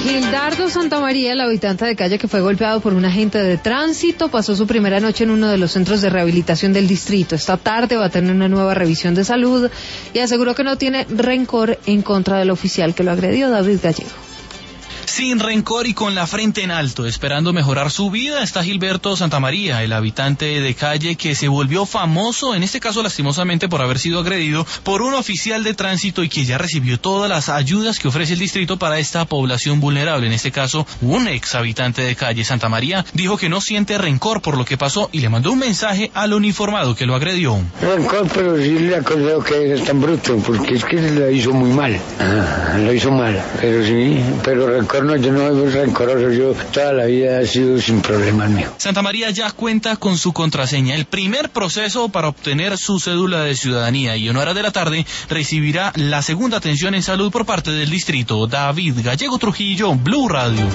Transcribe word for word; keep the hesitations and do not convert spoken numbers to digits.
Gildardo Santamaría, el habitante de calle que fue golpeado por un agente de tránsito, pasó su primera noche en uno de los centros de rehabilitación del distrito. Esta tarde va a tener una nueva revisión de salud y aseguró que no tiene rencor en contra del oficial que lo agredió, David Gallego. Sin rencor y con la frente en alto, esperando mejorar su vida, está Gilberto Santamaría, el habitante de calle que se volvió famoso, en este caso lastimosamente por haber sido agredido por un oficial de tránsito y que ya recibió todas las ayudas que ofrece el distrito para esta población vulnerable. En este caso, un ex habitante de calle. Santamaría dijo que no siente rencor por lo que pasó y le mandó un mensaje al uniformado que lo agredió. Rencor, pero sí le aconsejo que es tan bruto, porque es que lo hizo muy mal, ah, lo hizo mal, pero sí, pero rencor no, yo no soy rencoroso, yo toda la vida he sido sin problemas mío. Santamaría ya cuenta con su contraseña. El primer proceso para obtener su cédula de ciudadanía y en horas de la tarde recibirá la segunda atención en salud por parte del distrito. David Gallego Trujillo, Blue Radio.